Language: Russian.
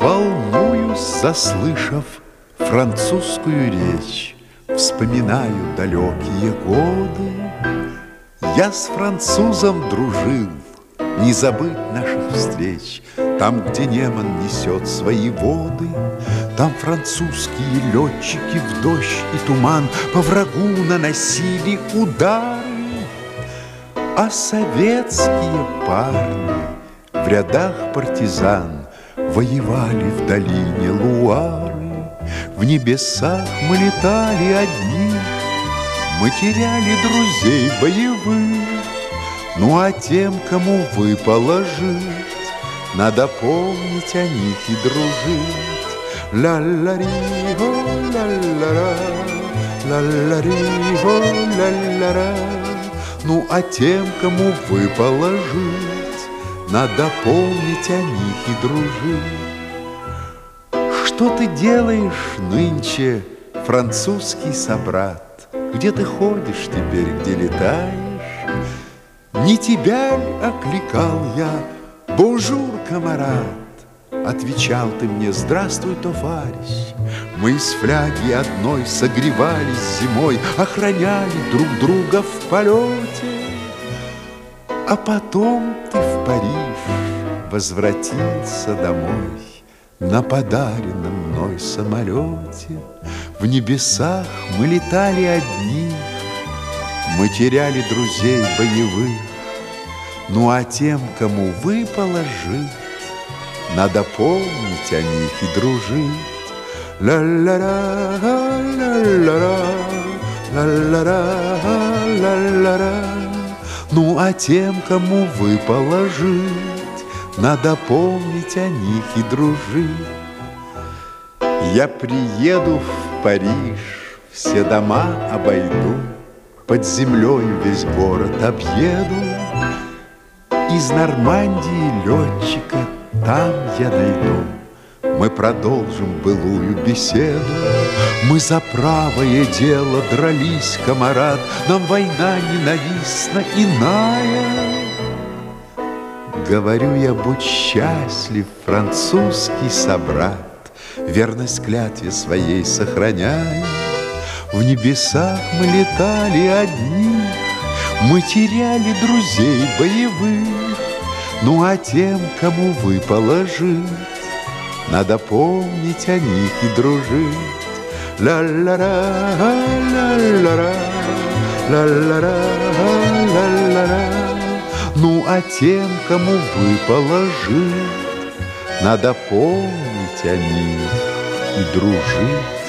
Волнуюсь, заслышав французскую речь, вспоминаю далекие годы. Я с французом дружил, не забыть наших встреч. Там, где Неман несет свои воды, там французские летчики в дождь и туман по врагу наносили удары. А советские парни в рядах партизан воевали в долине Луары. В небесах мы летали одни, мы теряли друзей боевых. Ну а тем, кому выпало жить, надо помнить о них и дружить. Ля-ля-ри-о, ля-ля-ра, ля-ля-ри-о, ля-ля-ра. Ну а тем, кому выпало жить, надо помнить о них и дружить. Что ты делаешь нынче, французский собрат? Где ты ходишь теперь, где летаешь? Не тебя ли окликал я? Бонжур, камарад! Отвечал ты мне: здравствуй, товарищ. Мы из фляги одной согревались зимой, охраняли друг друга в полете. А потом ты в Париж возвратился домой на подаренном мной самолете. В небесах мы летали одни, мы теряли друзей боевых. Ну а тем, кому выпало жить, надо помнить о них и дружить. Ля-ля-ра, ля-ля-ра, ля-ля-ра, ля-ля-ра. Ну а тем, кому выпало жить, надо помнить о них и дружить. Я приеду в Париж, все дома обойду, под землею весь город объеду. Из Нормандии летчика там я найду. Мы продолжим былую беседу. Мы за правое дело дрались, камарад. Нам война ненавистна иная. Говорю я: будь счастлив, французский собрат, верность клятве своей сохраняя. В небесах мы летали одни, мы теряли друзей боевых. Ну а тем, кому выпало жить, надо помнить о них и дружить. Ля-ля-ра, ля-ля-ра, ля-ля-ра, ля-ля-ра. Ну а тем, кому выпало жить, надо помнить о них и дружить.